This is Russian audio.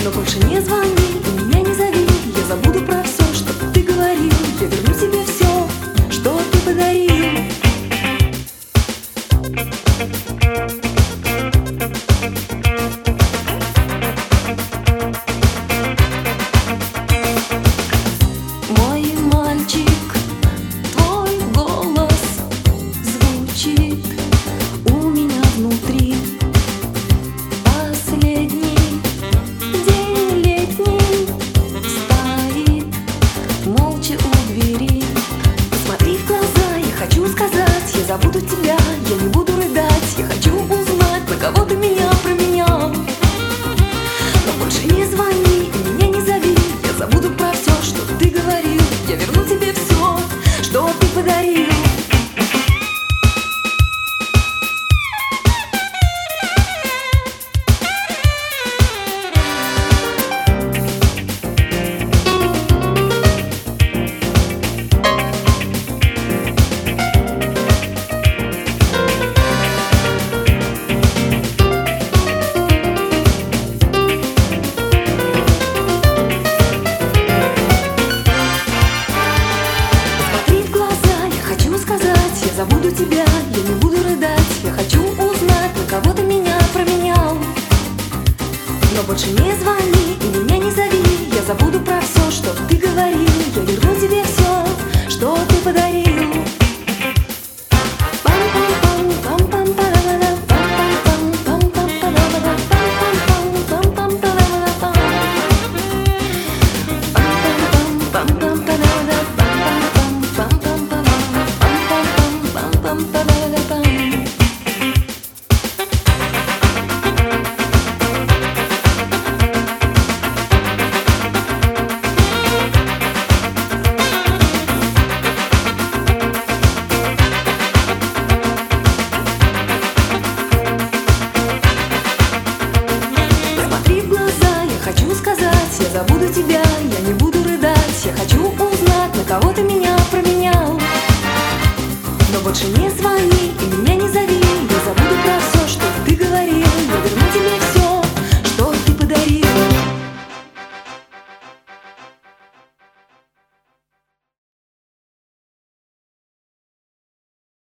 Но больше не звони и меня не зови. Я забуду про все, что ты говорил. Я верну тебе все, что ты подарил. Мой мальчик, твой голос звучит у меня внутри. Последний день летний стоит молча у двери. Посмотри в глаза, я хочу сказать, я забуду тебя, я не буду рыдать. Я хочу узнать, на кого ты меня променял. Но больше не звони и меня не зови. Я забуду про все, что ты говорил. Я верну тебе все, что ты подарил. Я забуду тебя, я не буду рыдать. Я хочу узнать, на кого ты меня променял. Но больше не звони и меня не зови. Я забуду про все, что ты говорил. Я верну тебе все, что ты подарил.